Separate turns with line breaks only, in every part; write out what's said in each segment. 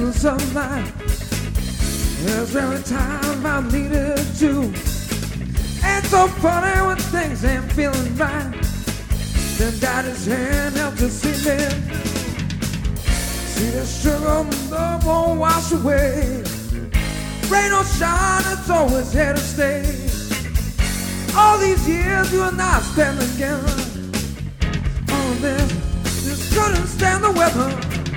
business of life. There's every time I needed to. It's so funny when things ain't feeling right. Then Daddy's hand helped to see me. See the sugar and love won't wash away. Rain or shine, it's always here to stay. All these years you and I spent together. All of this just couldn't stand the weather.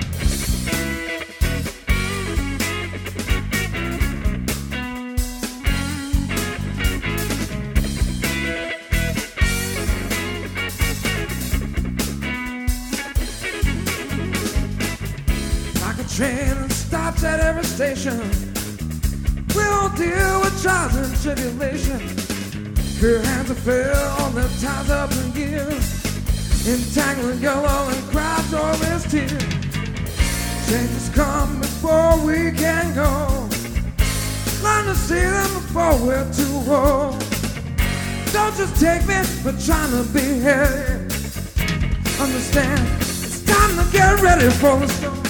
Like a train that stops at every station. We don't deal with trials and tribulations. Her hands are filled on the ties up in gear. Entangling yellow and crowds always tears. Changes come before we can go. Learn to see them before we're too old. Don't just take me for trying to be here. Understand, it's time to get ready for the storm.